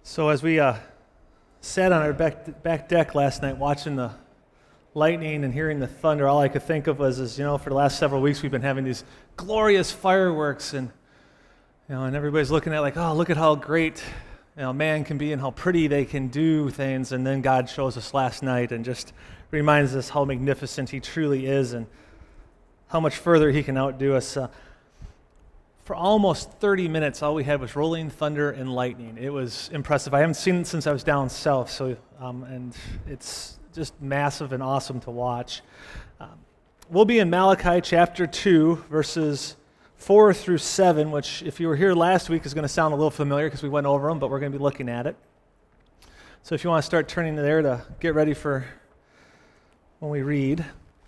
So as we sat on our back deck last night watching the lightning and hearing the thunder, all I could think of was, for the last several weeks we've been having these glorious fireworks, and and everybody's looking at oh, look at how great man can be and how pretty they can do things, and then God shows us last night and just reminds us how magnificent He truly is and how much further He can outdo us. For almost 30 minutes, all we had was rolling thunder and lightning. It was impressive. I haven't seen it since I was down south, and it's just massive and awesome to watch. We'll be in Malachi chapter 2, verses 4 through 7, which, if you were here last week, is going to sound a little familiar because we went over them, but we're going to be looking at it. So if you want to start turning there to get ready for when we read.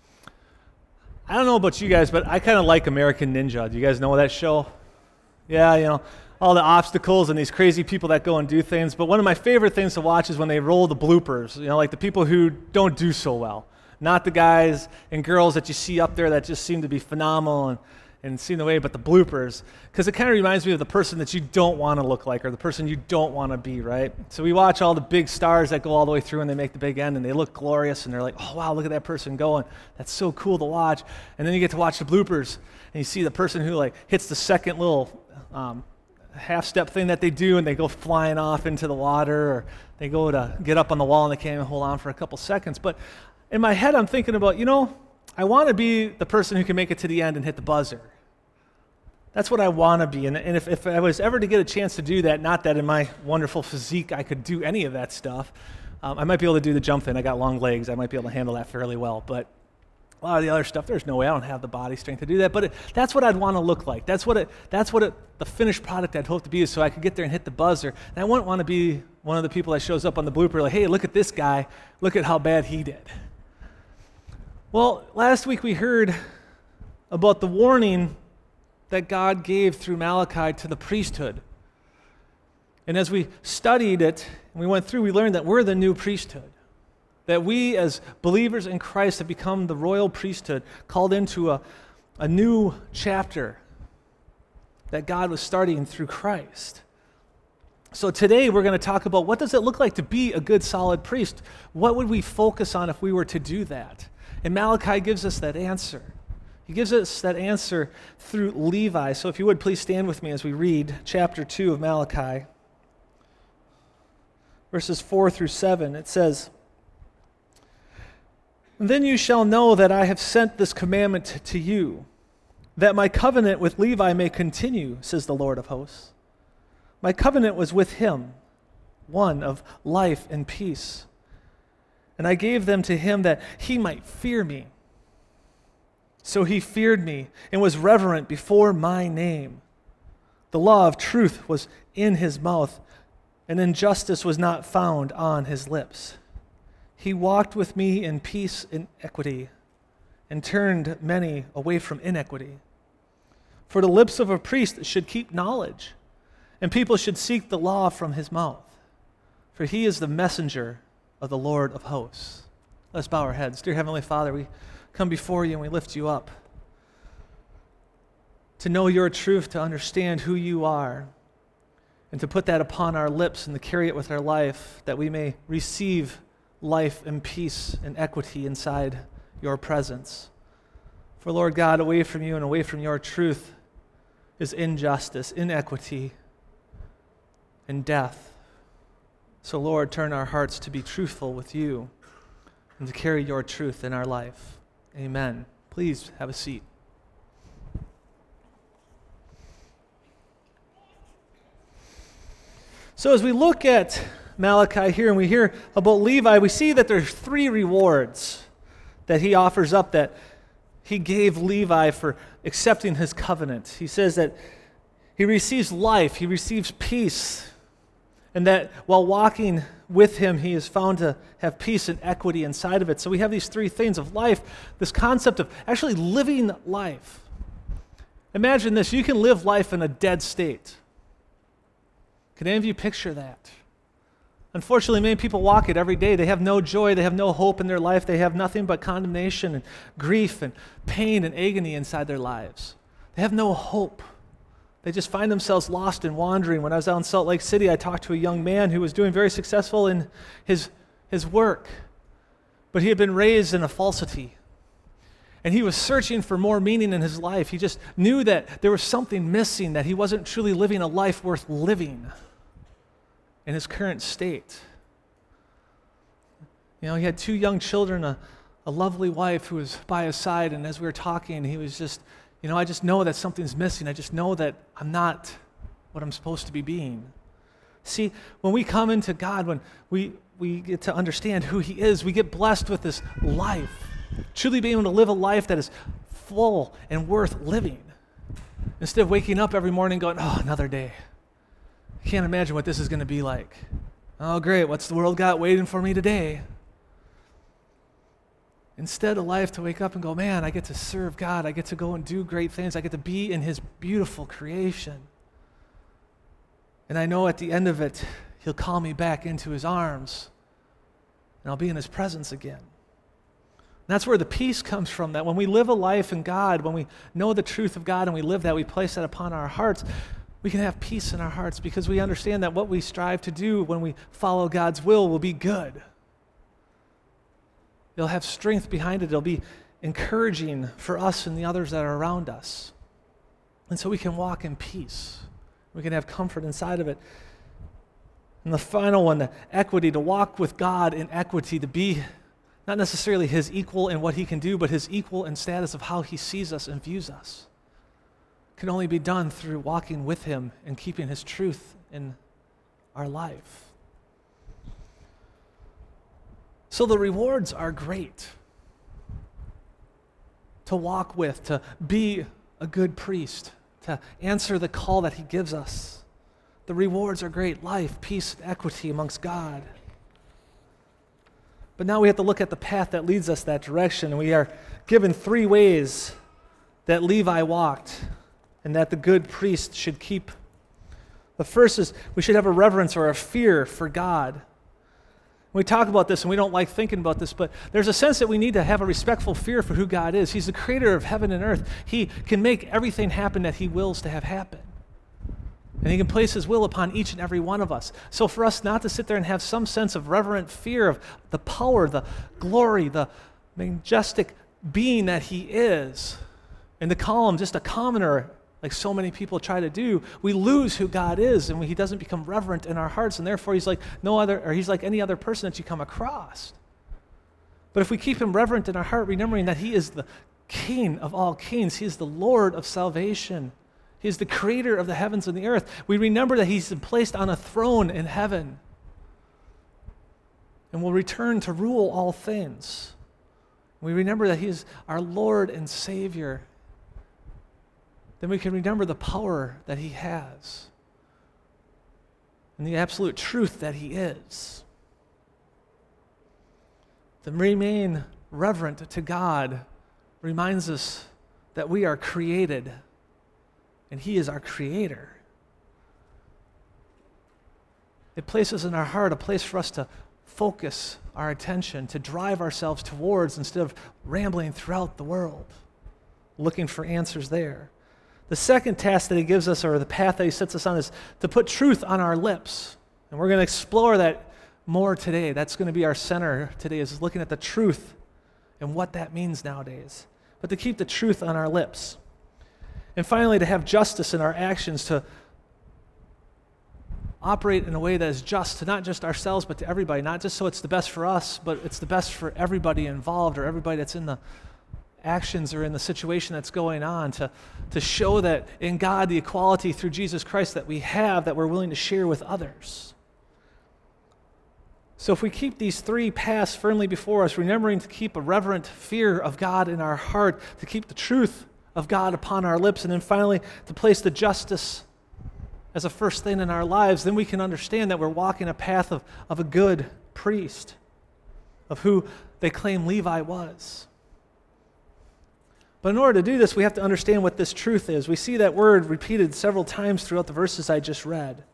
I don't know about you guys, but I kind of like American Ninja. Do you guys know that show? Yeah, all the obstacles and these crazy people that go and do things. But one of my favorite things to watch is when they roll the bloopers, like the people who don't do so well. Not the guys and girls that you see up there that just seem to be phenomenal and seem the way, but the bloopers. Because it kind of reminds me of the person that you don't want to look like or the person you don't want to be, right? So we watch all the big stars that go all the way through and they make the big end and they look glorious and they're like, oh, wow, look at that person going. That's so cool to watch. And then you get to watch the bloopers and you see the person who hits the second little half-step thing that they do and they go flying off into the water, or they go to get up on the wall and they can't even hold on for a couple seconds. But in my head, I'm thinking about, I want to be the person who can make it to the end and hit the buzzer. That's what I want to be. And if I was ever to get a chance to do that, not that in my wonderful physique I could do any of that stuff, I might be able to do the jump thing. I got long legs. I might be able to handle that fairly well. But a lot of the other stuff, there's no way. I don't have the body strength to do that. But that's what I'd want to look like. That's what the finished product I'd hope to be is so I could get there and hit the buzzer. And I wouldn't want to be one of the people that shows up on the blooper like, hey, look at this guy. Look at how bad he did. Well, last week we heard about the warning that God gave through Malachi to the priesthood. And as we studied it, and we went through, we learned that we're the new priesthood. That we as believers in Christ have become the royal priesthood, called into a new chapter that God was starting through Christ. So today we're going to talk about what does it look like to be a good, solid priest? What would we focus on if we were to do that? And Malachi gives us that answer. He gives us that answer through Levi. So if you would, please stand with me as we read chapter 2 of Malachi, verses 4 through 7. It says, "Then you shall know that I have sent this commandment to you, that my covenant with Levi may continue, says the Lord of hosts. My covenant was with him, one of life and peace. And I gave them to him that he might fear me. So he feared me and was reverent before my name. The law of truth was in his mouth, and injustice was not found on his lips. He walked with me in peace and equity, and turned many away from iniquity. For the lips of a priest should keep knowledge, and people should seek the law from his mouth. For he is the messenger of the Lord of hosts." Let's bow our heads. Dear Heavenly Father, we come before you and we lift you up. To know your truth, to understand who you are, and to put that upon our lips and to carry it with our life, that we may receive life and peace and equity inside your presence. For Lord God, away from you and away from your truth is injustice, inequity, and death. So Lord, turn our hearts to be truthful with you and to carry your truth in our life. Amen. Please have a seat. So as we look at Malachi here and we hear about Levi, we see that there's 3 rewards that he offers up that he gave Levi for accepting his covenant. He says that he receives life, he receives peace, and that while walking with him, he is found to have peace and equity inside of it. So we have these 3 things of life, this concept of actually living life. Imagine this, you can live life in a dead state. Can any of you picture that? Unfortunately, many people walk it every day. They have no joy, they have no hope in their life, they have nothing but condemnation and grief and pain and agony inside their lives. They have no hope. They just find themselves lost and wandering. When I was out in Salt Lake City, I talked to a young man who was doing very successful in his work, but he had been raised in a falsity. And he was searching for more meaning in his life. He just knew that there was something missing, that he wasn't truly living a life worth living in his current state. He had 2 young children, a lovely wife who was by his side, and as we were talking, he was just, I just know that something's missing. I just know that I'm not what I'm supposed to be being. See, when we come into God, when we get to understand who He is, we get blessed with this life, truly being able to live a life that is full and worth living. Instead of waking up every morning going, oh, another day. I can't imagine what this is going to be like. Oh, great, what's the world got waiting for me today? Instead, a life to wake up and go, man, I get to serve God. I get to go and do great things. I get to be in His beautiful creation. And I know at the end of it, He'll call me back into His arms, and I'll be in His presence again. And that's where the peace comes from, that when we live a life in God, when we know the truth of God and we live that, we place that upon our hearts, we can have peace in our hearts because we understand that what we strive to do when we follow God's will be good. It'll have strength behind it. It'll be encouraging for us and the others that are around us. And so we can walk in peace. We can have comfort inside of it. And the final one, the equity, to walk with God in equity, to be not necessarily His equal in what He can do, but His equal in status of how He sees us and views us, can only be done through walking with Him and keeping His truth in our life. So the rewards are great. To walk with, to be a good priest, to answer the call that He gives us. The rewards are great: life, peace, and equity amongst God. But now we have to look at the path that leads us that direction, and we are given 3 ways that Levi walked and that the good priest should keep. The first is we should have a reverence or a fear for God. We talk about this and we don't like thinking about this, but there's a sense that we need to have a respectful fear for who God is. He's the creator of heaven and earth. He can make everything happen that He wills to have happen. And He can place His will upon each and every one of us. So for us not to sit there and have some sense of reverent fear of the power, the glory, the majestic being that He is, and to call Him just a commoner, like so many people try to do, we lose who God is, and He doesn't become reverent in our hearts, and therefore He's like He's like any other person that you come across. But if we keep Him reverent in our heart, remembering that He is the King of all kings, He is the Lord of salvation, He is the creator of the heavens and the earth, we remember that He's placed on a throne in heaven and will return to rule all things. We remember that He is our Lord and Savior. Then we can remember the power that He has and the absolute truth that He is. To remain reverent to God reminds us that we are created and He is our creator. It places in our heart a place for us to focus our attention, to drive ourselves towards instead of rambling throughout the world, looking for answers there. The second task that He gives us, or the path that He sets us on, is to put truth on our lips. And we're going to explore that more today. That's going to be our center today, is looking at the truth and what that means nowadays. But to keep the truth on our lips. And finally, to have justice in our actions, to operate in a way that is just to not just ourselves, but to everybody. Not just so it's the best for us, but it's the best for everybody involved, or everybody that's in the actions or in the situation that's going on, to show that in God the equality through Jesus Christ that we have, that we're willing to share with others. So if we keep these 3 paths firmly before us, remembering to keep a reverent fear of God in our heart, to keep the truth of God upon our lips, and then finally to place the justice as a first thing in our lives, then we can understand that we're walking a path of a good priest, of who they claim Levi was. But in order to do this, we have to understand what this truth is. We see that word repeated several times throughout the verses I just read.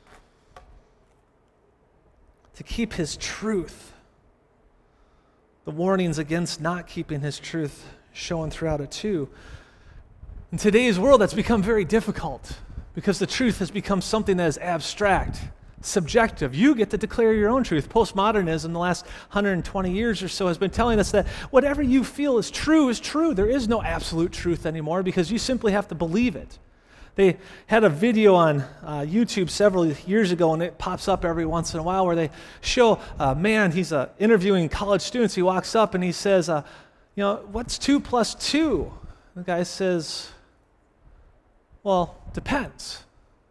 To keep His truth. The warnings against not keeping His truth shown throughout it too. In today's world, that's become very difficult. because the truth has become something that is abstract, subjective. You get to declare your own truth. Postmodernism in the last 120 years or so has been telling us that whatever you feel is true is true. There is no absolute truth anymore because you simply have to believe it. They had a video on YouTube several years ago, and it pops up every once in a while, where they show a man, he's interviewing college students. He walks up and he says, what's 2 plus 2? The guy says, well, depends.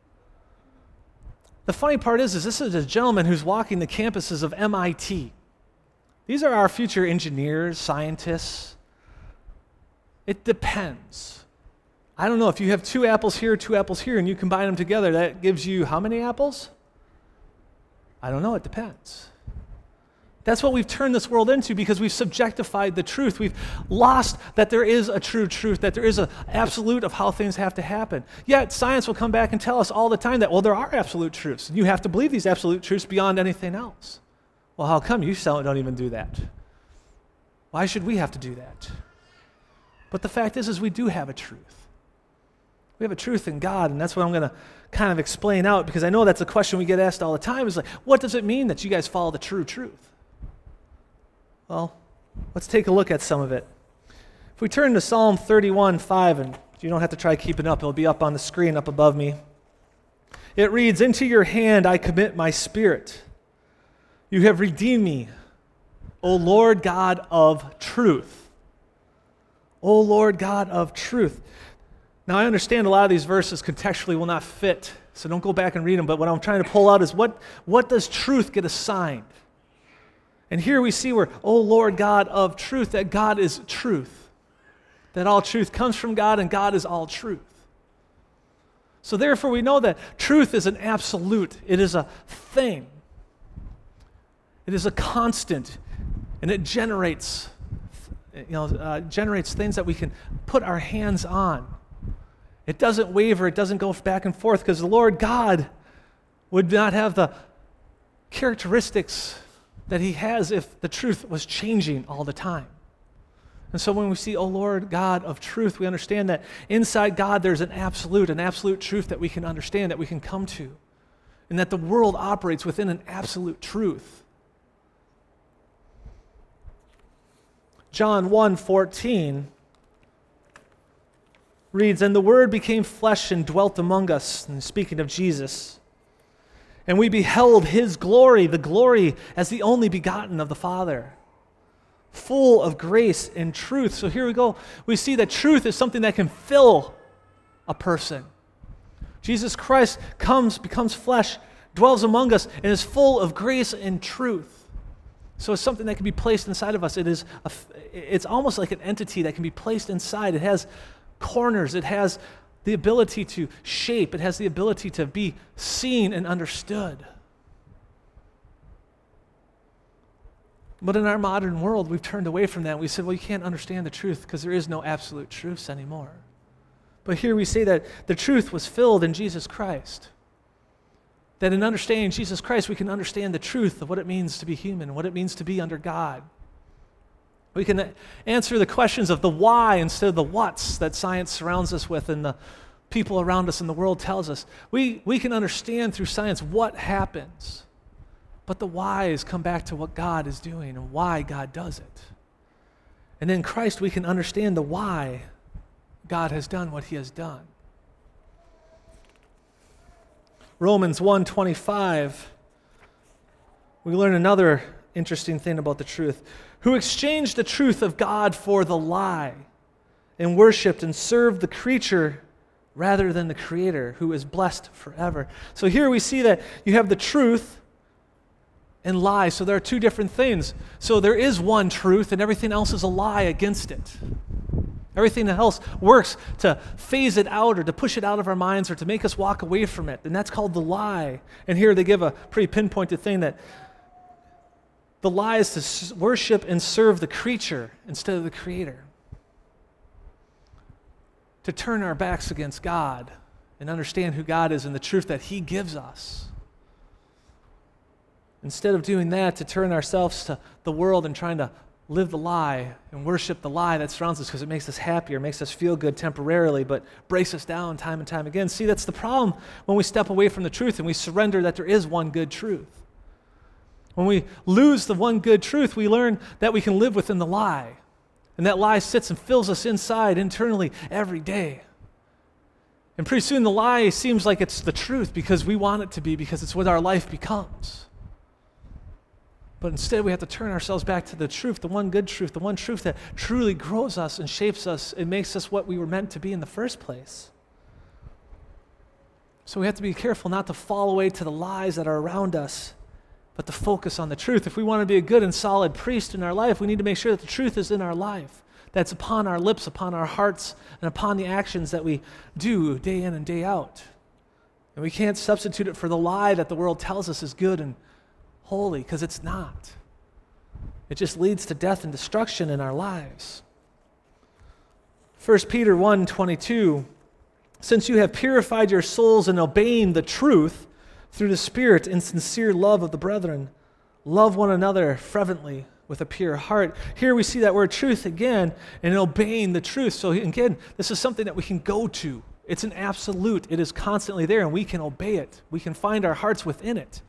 The funny part is this is a gentleman who's walking the campuses of MIT. These are our future engineers, scientists. It depends. I don't know, if you have 2 apples here, 2 apples here, and you combine them together, that gives you how many apples? I don't know, it depends. That's what we've turned this world into because we've subjectified the truth. We've lost that there is a true truth, that there is an absolute of how things have to happen. Yet science will come back and tell us all the time that, well, there are absolute truths, and you have to believe these absolute truths beyond anything else. Well, how come you don't even do that? Why should we have to do that? But the fact is we do have a truth. We have a truth in God, and that's what I'm going to kind of explain out, because I know that's a question we get asked all the time, is like, what does it mean that you guys follow the true truth? Well, let's take a look at some of it. If we turn to Psalm 31:5, and you don't have to try keeping up, it'll be up on the screen up above me. It reads, "Into your hand I commit my spirit. You have redeemed me, O Lord God of truth." O Lord God of truth. Now, I understand a lot of these verses contextually will not fit, so don't go back and read them, but what I'm trying to pull out is what does truth get assigned? And here we see where, O Lord God of truth, that God is truth, that all truth comes from God and God is all truth. So therefore we know that truth is an absolute. It is a thing. It is a constant, and it generates things that we can put our hands on. It doesn't waver, it doesn't go back and forth, because the Lord God would not have the characteristics that he has if the truth was changing all the time. And so when we see, O Lord God of truth, we understand that inside God there's an absolute truth that we can understand, that we can come to, and that the world operates within an absolute truth. John 1:14 reads, "And the Word became flesh and dwelt among us," and speaking of Jesus, "and we beheld his glory, the glory as the only begotten of the Father, full of grace and truth." So here we go. We see that truth is something that can fill a person. Jesus Christ becomes flesh, dwells among us, and is full of grace and truth. So it's something that can be placed inside of us. It's almost like an entity that can be placed inside. It has corners. It has the ability to shape. It has the ability to be seen and understood. But in our modern world, we've turned away from that. We said, well, you can't understand the truth because there is no absolute truths anymore. But here we say that the truth was filled in Jesus Christ. That in understanding Jesus Christ, we can understand the truth of what it means to be human, what it means to be under God. We can answer the questions of the why instead of the what's that science surrounds us with and the people around us and the world tells us. We can understand through science what happens, but the whys come back to what God is doing and why God does it. And in Christ, we can understand the why God has done what he has done. Romans 1:25, we learn another interesting thing about the truth. "Who exchanged the truth of God for the lie, and worshipped and served the creature rather than the Creator, who is blessed forever." So here we see that you have the truth and lie. So there are two different things. So there is one truth, and everything else is a lie against it. Everything else works to phase it out or to push it out of our minds or to make us walk away from it. And that's called the lie. And here they give a pretty pinpointed thing that the lie is to worship and serve the creature instead of the Creator. To turn our backs against God and understand who God is and the truth that he gives us. Instead of doing that, to turn ourselves to the world and trying to live the lie and worship the lie that surrounds us because it makes us happier, makes us feel good temporarily, but breaks us down time and time again. See, that's the problem when we step away from the truth and we surrender that there is one good truth. When we lose the one good truth, we learn that we can live within the lie. And that lie sits and fills us inside internally every day. And pretty soon the lie seems like it's the truth because we want it to be, because it's what our life becomes. But instead we have to turn ourselves back to the truth, the one good truth, the one truth that truly grows us and shapes us and makes us what we were meant to be in the first place. So we have to be careful not to fall away to the lies that are around us, but to focus on the truth. If we want to be a good and solid priest in our life, we need to make sure that the truth is in our life, that's upon our lips, upon our hearts, and upon the actions that we do day in and day out. And we can't substitute it for the lie that the world tells us is good and holy, because it's not. It just leads to death and destruction in our lives. 1 Peter 1:22, since you have purified your souls in obeying the truth through the Spirit in sincere love of the brethren, love one another fervently with a pure heart. Here we see that word truth again, and obeying the truth. So again, this is something that we can go to. It's an absolute. It is constantly there, and we can obey it. We can find our hearts within it.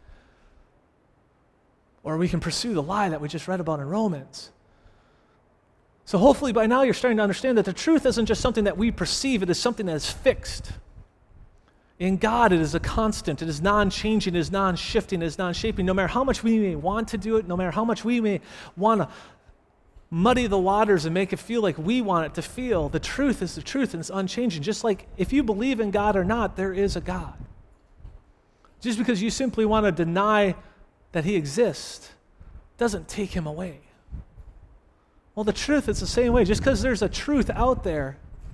Or we can pursue the lie that we just read about in Romans. So hopefully by now you're starting to understand that the truth isn't just something that we perceive, it is something that is fixed. In God, it is a constant, it is non-changing, it is non-shifting, it is non-shaping. No matter how much we may want to do it, no matter how much we may want to muddy the waters and make it feel like we want it to feel, the truth is the truth and it's unchanging. Just like if you believe in God or not, there is a God. Just because you simply want to deny that he exists doesn't take him away. Well, the truth is the same way. Just because there's a truth out there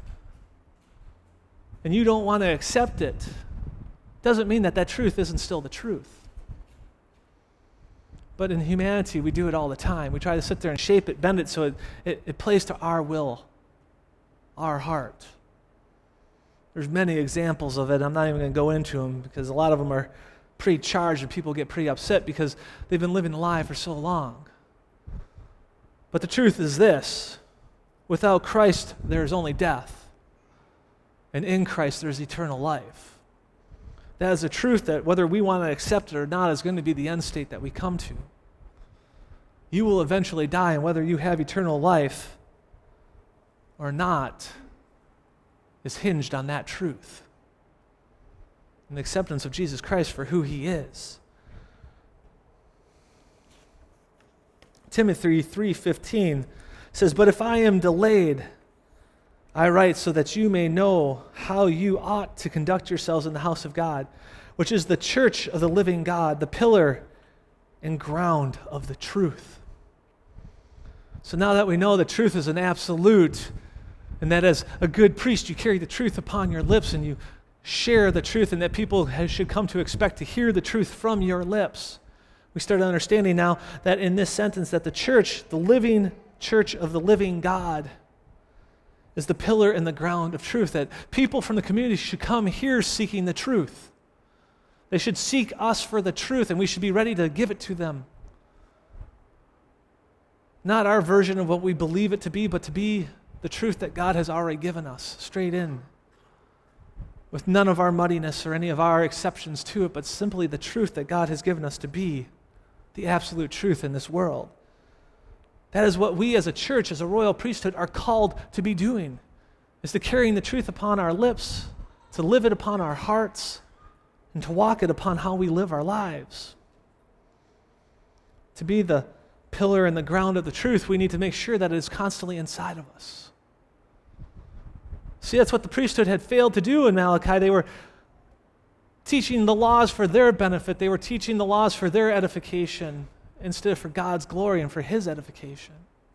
and you don't want to accept it doesn't mean that that truth isn't still the truth. But in humanity, we do it all the time. We try to sit there and shape it, bend it so it plays to our will, our heart. There's many examples of it. I'm not even going to go into them because a lot of them are pretty charged and people get pretty upset because they've been living a lie for so long. But the truth is this: without Christ there is only death, and in Christ there is eternal life. That is a truth that whether we want to accept it or not is going to be the end state that we come to. You will eventually die, and whether you have eternal life or not is hinged on that truth and the acceptance of Jesus Christ for who he is. Timothy 3:15 says, "But if I am delayed, I write so that you may know how you ought to conduct yourselves in the house of God, which is the church of the living God, the pillar and ground of the truth." So now that we know the truth is an absolute, and that as a good priest you carry the truth upon your lips and you share the truth, and that people should come to expect to hear the truth from your lips, we start understanding now that in this sentence that the church, the living church of the living God, is the pillar and the ground of truth, that people from the community should come here seeking the truth. They should seek us for the truth, and we should be ready to give it to them. Not our version of what we believe it to be, but to be the truth that God has already given us, straight in, with none of our muddiness or any of our exceptions to it, but simply the truth that God has given us to be the absolute truth in this world. That is what we as a church, as a royal priesthood, are called to be doing, is to carrying the truth upon our lips, to live it upon our hearts, and to walk it upon how we live our lives. To be the pillar and the ground of the truth, we need to make sure that it is constantly inside of us. See, that's what the priesthood had failed to do in Malachi. They were teaching the laws for their benefit. They were teaching the laws for their edification instead of for God's glory and for his edification.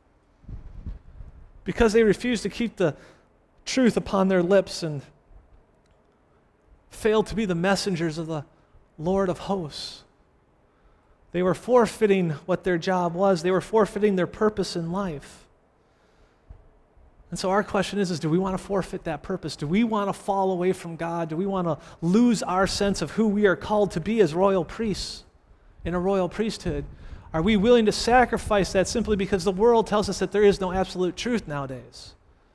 Because they refused to keep the truth upon their lips and failed to be the messengers of the Lord of hosts, they were forfeiting what their job was. They were forfeiting their purpose in life. And so our question is do we want to forfeit that purpose? Do we want to fall away from God? Do we want to lose our sense of who we are called to be as royal priests in a royal priesthood? Are we willing to sacrifice that simply because the world tells us that there is no absolute truth nowadays?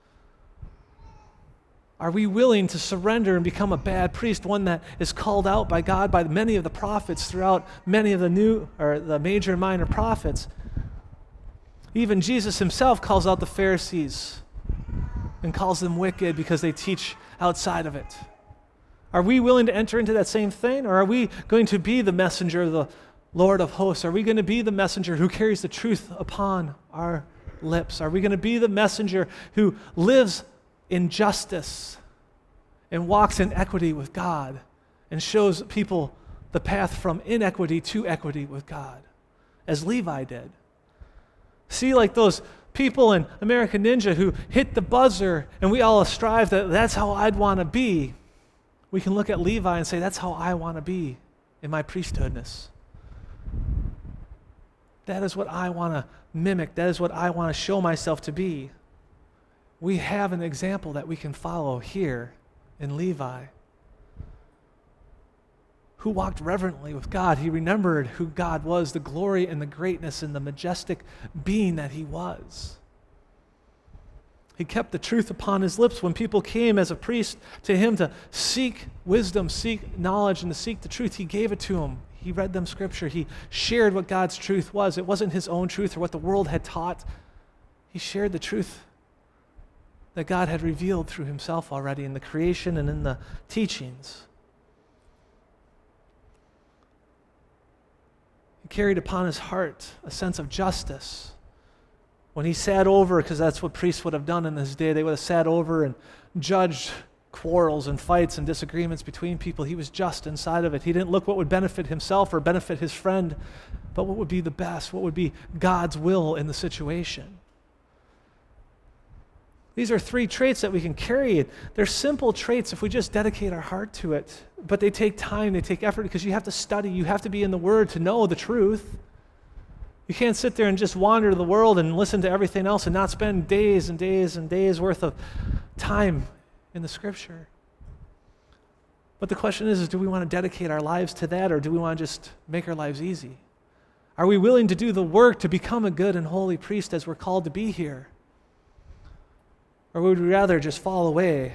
Are we willing to surrender and become a bad priest, one that is called out by God by many of the prophets throughout many of the major and minor prophets? Even Jesus himself calls out the Pharisees and calls them wicked because they teach outside of it. Are we willing to enter into that same thing, or are we going to be the messenger of the Lord of hosts? Are we going to be the messenger who carries the truth upon our lips? Are we going to be the messenger who lives in justice and walks in equity with God and shows people the path from inequity to equity with God, as Levi did? See, like those people in American Ninja who hit the buzzer and we all strive that that's how I'd want to be. We can look at Levi and say, that's how I want to be in my priesthoodness. That is what I want to mimic. That is what I want to show myself to be. We have an example that we can follow here in Levi, who walked reverently with God. He remembered who God was, the glory and the greatness and the majestic being that he was. He kept the truth upon his lips. When people came as a priest to him to seek wisdom, seek knowledge, and to seek the truth, he gave it to them. He read them scripture. He shared what God's truth was. It wasn't his own truth or what the world had taught. He shared the truth that God had revealed through himself already in the creation and in the teachings. He carried upon his heart a sense of justice. When he sat over, because that's what priests would have done in this day, they would have sat over and judged quarrels and fights and disagreements between people. He was just inside of it. He didn't look what would benefit himself or benefit his friend, but what would be the best, what would be God's will in the situation. These are three traits that we can carry. They're simple traits if we just dedicate our heart to it, but they take time, they take effort, because you have to study, you have to be in the Word to know the truth. You can't sit there and just wander the world and listen to everything else and not spend days and days and days worth of time in the Scripture. But the question is do we want to dedicate our lives to that, or do we want to just make our lives easy? Are we willing to do the work to become a good and holy priest as we're called to be here? Or would we rather just fall away?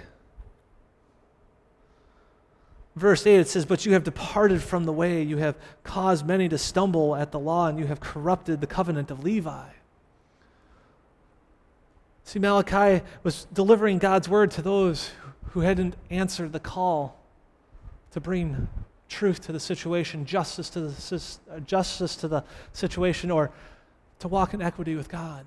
Verse 8, it says, "But you have departed from the way. You have caused many to stumble at the law, and you have corrupted the covenant of Levi." See, Malachi was delivering God's word to those who hadn't answered the call to bring truth to the situation, justice to the situation, or to walk in equity with God.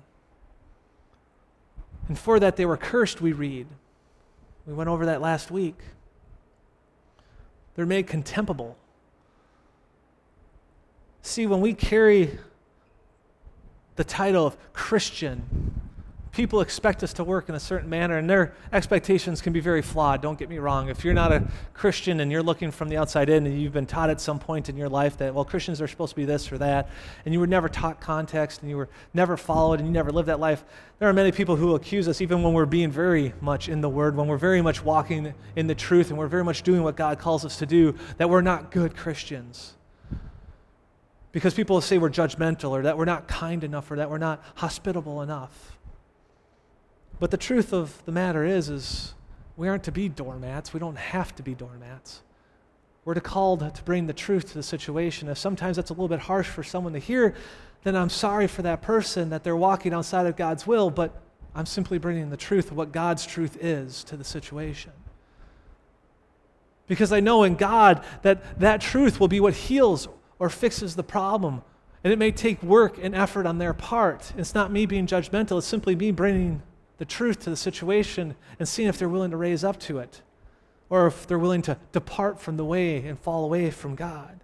And for that they were cursed, we read. We went over that last week. They're made contemptible. See, when we carry the title of Christian, people expect us to work in a certain manner, and their expectations can be very flawed. Don't get me wrong. If you're not a Christian and you're looking from the outside in and you've been taught at some point in your life that, well, Christians are supposed to be this or that, and you were never taught context and you were never followed and you never lived that life, there are many people who will accuse us, even when we're being very much in the Word, when we're very much walking in the truth and we're very much doing what God calls us to do, that we're not good Christians. Because people will say we're judgmental, or that we're not kind enough, or that we're not hospitable enough. But the truth of the matter is we aren't to be doormats. We don't have to be doormats. We're called to bring the truth to the situation. If sometimes that's a little bit harsh for someone to hear, then I'm sorry for that person that they're walking outside of God's will, but I'm simply bringing the truth of what God's truth is to the situation. Because I know in God that truth will be what heals or fixes the problem. And it may take work and effort on their part. It's not me being judgmental. It's simply me bringing the truth to the situation and seeing if they're willing to raise up to it, or if they're willing to depart from the way and fall away from God.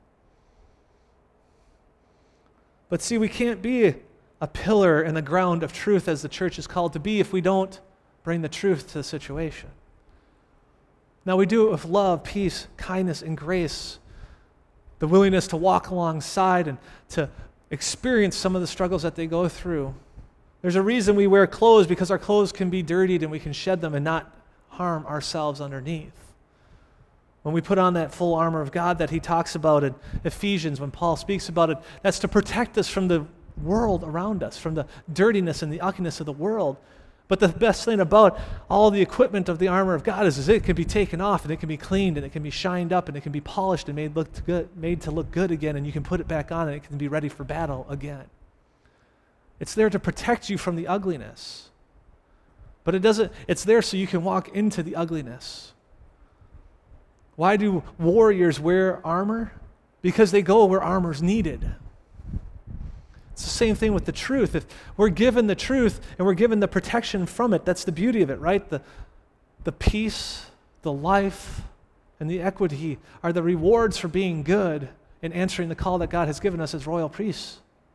But see, we can't be a pillar in the ground of truth as the church is called to be if we don't bring the truth to the situation. Now, we do it with love, peace, kindness, and grace, the willingness to walk alongside and to experience some of the struggles that they go through. There's a reason we wear clothes, because our clothes can be dirtied and we can shed them and not harm ourselves underneath. When we put on that full armor of God that he talks about in Ephesians, when Paul speaks about it, that's to protect us from the world around us, from the dirtiness and the ugliness of the world. But the best thing about all the equipment of the armor of God is it can be taken off and it can be cleaned and it can be shined up and it can be polished and made to look good again, and you can put it back on and it can be ready for battle again. It's there to protect you from the ugliness. But it's there so you can walk into the ugliness. Why do warriors wear armor? Because they go where armor's needed. It's the same thing with the truth. If we're given the truth and we're given the protection from it, that's the beauty of it, right? The peace, the life, and the equity are the rewards for being good and answering the call that God has given us as royal priests.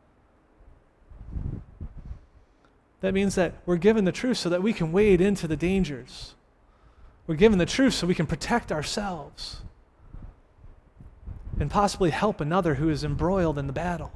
That means that we're given the truth so that we can wade into the dangers. We're given the truth so we can protect ourselves and possibly help another who is embroiled in the battle.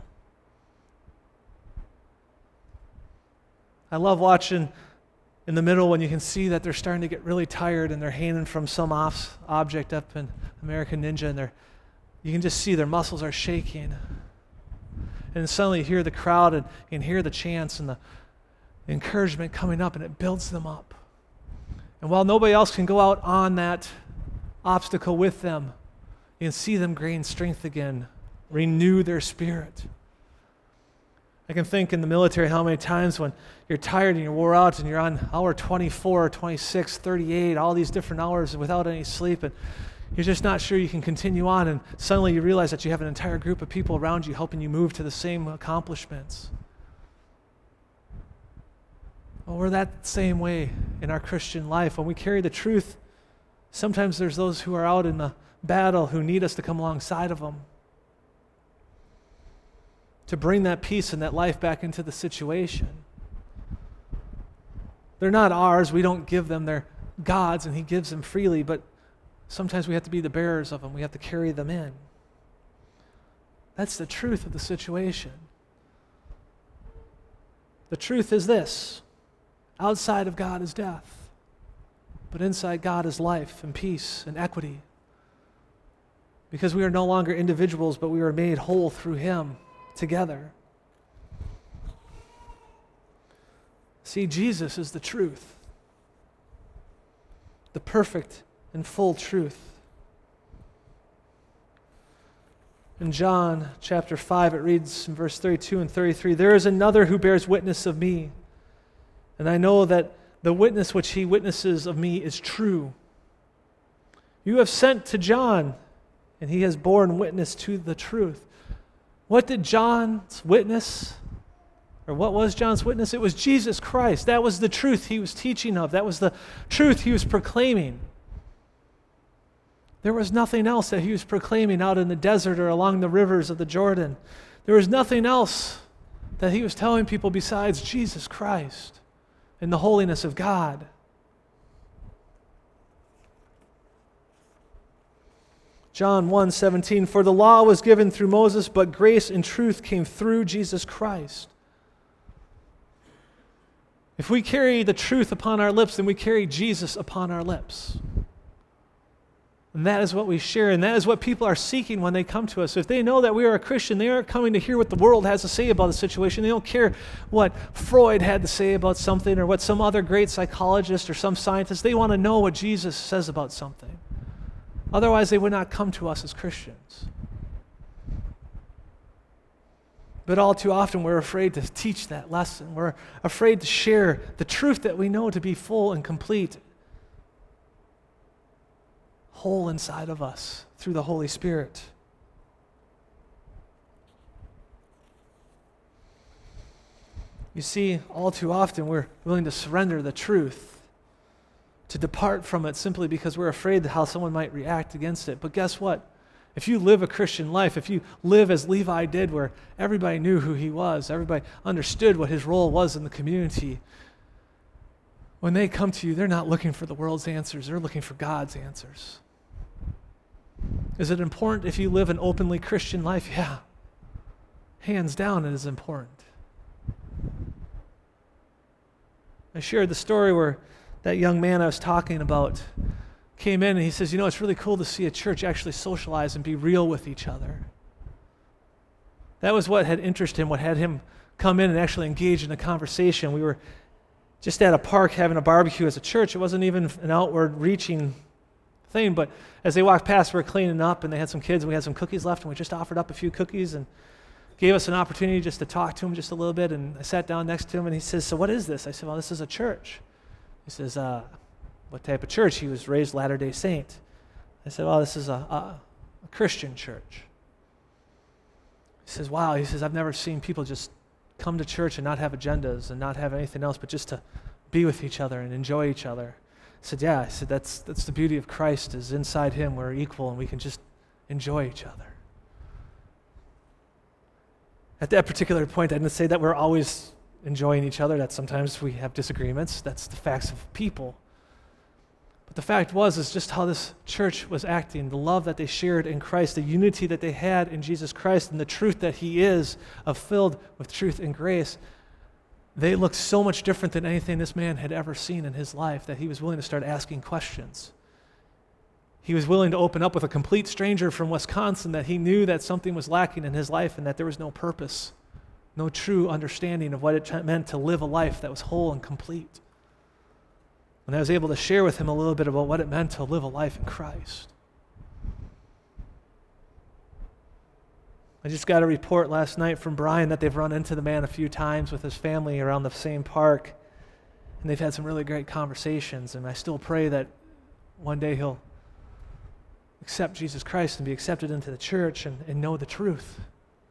I love watching in the middle when you can see that they're starting to get really tired and they're hanging from some object up in American Ninja, and you can just see their muscles are shaking. And suddenly you hear the crowd and you can hear the chants and the encouragement coming up, and it builds them up. And while nobody else can go out on that obstacle with them, you can see them gain strength again, renew their spirit. I can think in the military how many times when you're tired and you're wore out and you're on hour 24, 26, 38, all these different hours without any sleep, and you're just not sure you can continue on, and suddenly you realize that you have an entire group of people around you helping you move to the same accomplishments. Well, we're that same way in our Christian life. When we carry the truth, sometimes there's those who are out in the battle who need us to come alongside of them to bring that peace and that life back into the situation. They're not ours. We don't give them. They're God's, and he gives them freely, but sometimes we have to be the bearers of them. We have to carry them in. That's the truth of the situation. The truth is this: outside of God is death, but inside God is life and peace and equity. Because we are no longer individuals, but we are made whole through him together. See, Jesus is the truth, the perfect and full truth. In John chapter 5, it reads in verse 32 and 33, "There is another who bears witness of me, and I know that the witness which he witnesses of me is true. You have sent to John, and he has borne witness to the truth." What did John's witness, or what was John's witness? It was Jesus Christ. That was the truth he was teaching of. That was the truth he was proclaiming. There was nothing else that he was proclaiming out in the desert or along the rivers of the Jordan. There was nothing else that he was telling people besides Jesus Christ and the holiness of God. John 1:17, "For the law was given through Moses, but grace and truth came through Jesus Christ." If we carry the truth upon our lips, then we carry Jesus upon our lips. And that is what we share, and that is what people are seeking when they come to us. If they know that we are a Christian, they aren't coming to hear what the world has to say about the situation. They don't care what Freud had to say about something or what some other great psychologist or some scientist. They want to know what Jesus says about something. Otherwise, they would not come to us as Christians. But all too often, we're afraid to teach that lesson. We're afraid to share the truth that we know to be full and complete, whole inside of us through the Holy Spirit. You see, all too often, we're willing to surrender the truth, to depart from it simply because we're afraid how someone might react against it. But guess what? If you live a Christian life, if you live as Levi did, where everybody knew who he was, everybody understood what his role was in the community, when they come to you, they're not looking for the world's answers, they're looking for God's answers. Is it important if you live an openly Christian life? Yeah. Hands down, it is important. I shared the story where that young man I was talking about came in and he says, it's really cool to see a church actually socialize and be real with each other. That was what had interested him, what had him come in and actually engage in a conversation. We were just at a park having a barbecue as a church. It wasn't even an outward reaching thing, but as they walked past, we were cleaning up and they had some kids and we had some cookies left and we just offered up a few cookies and gave us an opportunity just to talk to him just a little bit. And I sat down next to him and he says, "So what is this?" I said, "Well, this is a church." He says, "What type of church?" He was raised Latter-day Saint. I said, "Well, this is a Christian church." He says, "Wow." He says, "I've never seen people just come to church and not have agendas and not have anything else but just to be with each other and enjoy each other." I said, "Yeah." I said, that's the beauty of Christ, is inside him we're equal and we can just enjoy each other." At that particular point, I didn't say that we're always enjoying each other, that sometimes we have disagreements. That's the facts of people. But the fact is just how this church was acting, the love that they shared in Christ, the unity that they had in Jesus Christ, and the truth that he is, filled with truth and grace. They looked so much different than anything this man had ever seen in his life that he was willing to start asking questions. He was willing to open up with a complete stranger from Wisconsin that he knew that something was lacking in his life and that there was no purpose, no true understanding of what it meant to live a life that was whole and complete. And I was able to share with him a little bit about what it meant to live a life in Christ. I just got a report last night from Brian that they've run into the man a few times with his family around the same park, and they've had some really great conversations, and I still pray that one day he'll accept Jesus Christ and be accepted into the church and know the truth.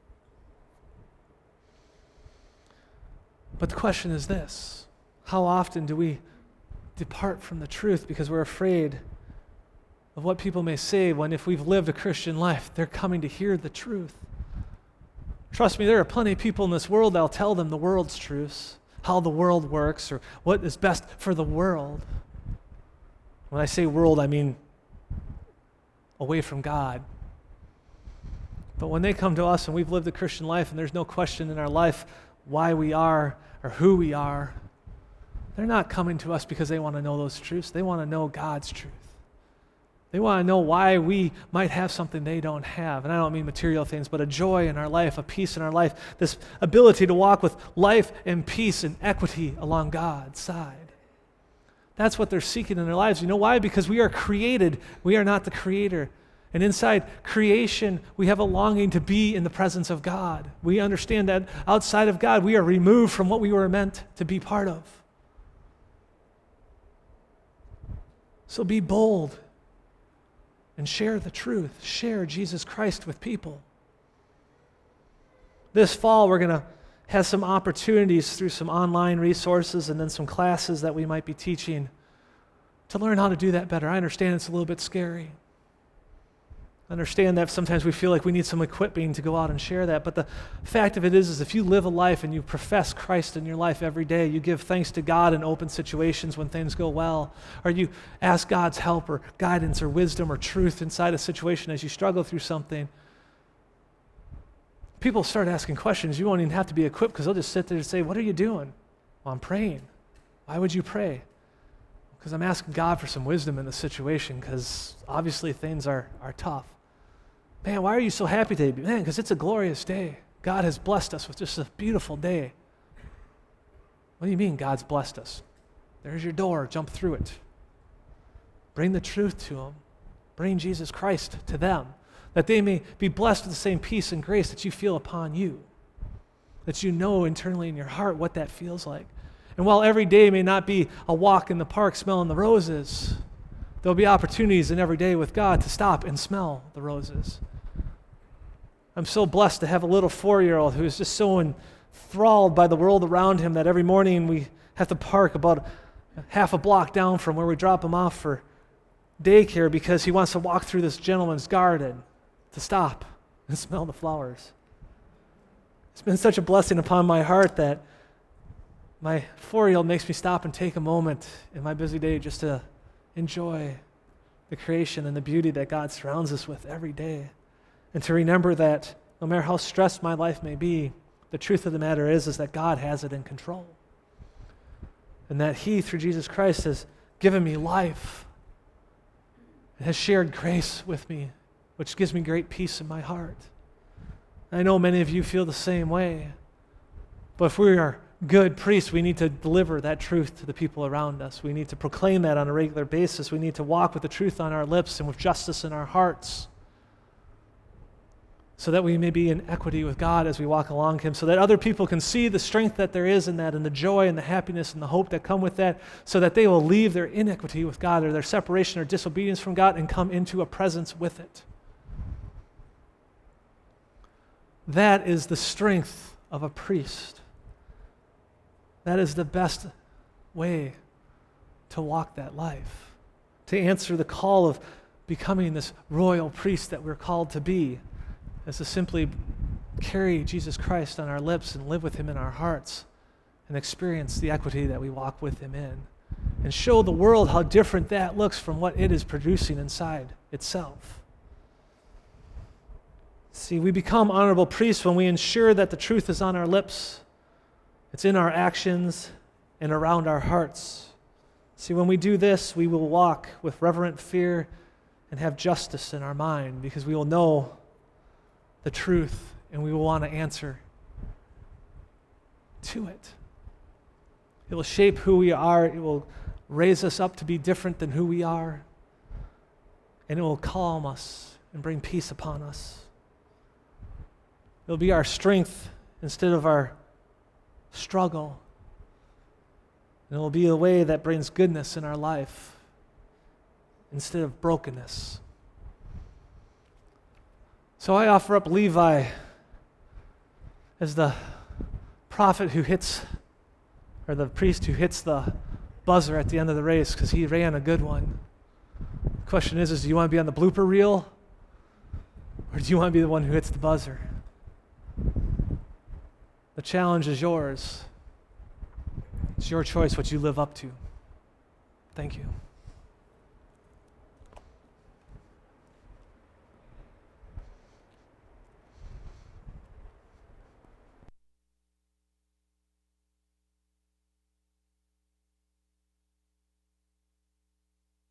But the question is this: how often do we depart from the truth because we're afraid of what people may say, when if we've lived a Christian life, they're coming to hear the truth? Trust me, there are plenty of people in this world that'll tell them the world's truths, how the world works, or what is best for the world. When I say world, I mean away from God. But when they come to us and we've lived a Christian life and there's no question in our life why we are or who we are, they're not coming to us because they want to know those truths. They want to know God's truth. They want to know why we might have something they don't have. And I don't mean material things, but a joy in our life, a peace in our life, this ability to walk with life and peace and equity along God's side. That's what they're seeking in their lives. You know why? Because we are created. We are not the creator. And inside creation, we have a longing to be in the presence of God. We understand that outside of God, we are removed from what we were meant to be part of. So be bold and share the truth. Share Jesus Christ with people. This fall, we're going to have some opportunities through some online resources and then some classes that we might be teaching to learn how to do that better. I understand it's a little bit scary. I understand that sometimes we feel like we need some equipping to go out and share that, but the fact of it is if you live a life and you profess Christ in your life every day, you give thanks to God in open situations when things go well, or you ask God's help or guidance or wisdom or truth inside a situation as you struggle through something, people start asking questions. You won't even have to be equipped because they'll just sit there and say, "What are you doing?" "Well, I'm praying." "Why would you pray?" "Because I'm asking God for some wisdom in the situation because obviously things are tough." "Man, why are you so happy today?" "Man, because it's a glorious day. God has blessed us with just a beautiful day." "What do you mean God's blessed us?" "There's your door. Jump through it. Bring the truth to them. Bring Jesus Christ to them, that they may be blessed with the same peace and grace that you feel upon you, that you know internally in your heart what that feels like. And while every day may not be a walk in the park smelling the roses, there'll be opportunities in every day with God to stop and smell the roses. I'm so blessed to have a little 4-year-old who is just so enthralled by the world around him that every morning we have to park about half a block down from where we drop him off for daycare because he wants to walk through this gentleman's garden to stop and smell the flowers. It's been such a blessing upon my heart that my 4-year-old makes me stop and take a moment in my busy day just to enjoy the creation and the beauty that God surrounds us with every day. And to remember that no matter how stressed my life may be, the truth of the matter is that God has it in control. And that He, through Jesus Christ, has given me life. and has shared grace with me, which gives me great peace in my heart. I know many of you feel the same way. But if we are good priests, we need to deliver that truth to the people around us. We need to proclaim that on a regular basis. We need to walk with the truth on our lips and with justice in our hearts, so that we may be in equity with God as we walk along Him, so that other people can see the strength that there is in that, and the joy and the happiness and the hope that come with that, so that they will leave their inequity with God or their separation or disobedience from God and come into a presence with it. That is the strength of a priest. That is the best way to walk that life, to answer the call of becoming this royal priest that we're called to be, is to simply carry Jesus Christ on our lips and live with Him in our hearts and experience the equity that we walk with Him in, and show the world how different that looks from what it is producing inside itself. See, we become honorable priests when we ensure that the truth is on our lips, it's in our actions, and around our hearts. See, when we do this, we will walk with reverent fear and have justice in our mind, because we will know the truth, and we will want to answer to it. It will shape who we are. It will raise us up to be different than who we are. And it will calm us and bring peace upon us. It will be our strength instead of our struggle. And it will be a way that brings goodness in our life instead of brokenness. So I offer up Levi as the prophet who hits, or the priest who hits the buzzer at the end of the race, because he ran a good one. The question is do you want to be on the blooper reel, or do you want to be the one who hits the buzzer? The challenge is yours. It's your choice what you live up to. Thank you.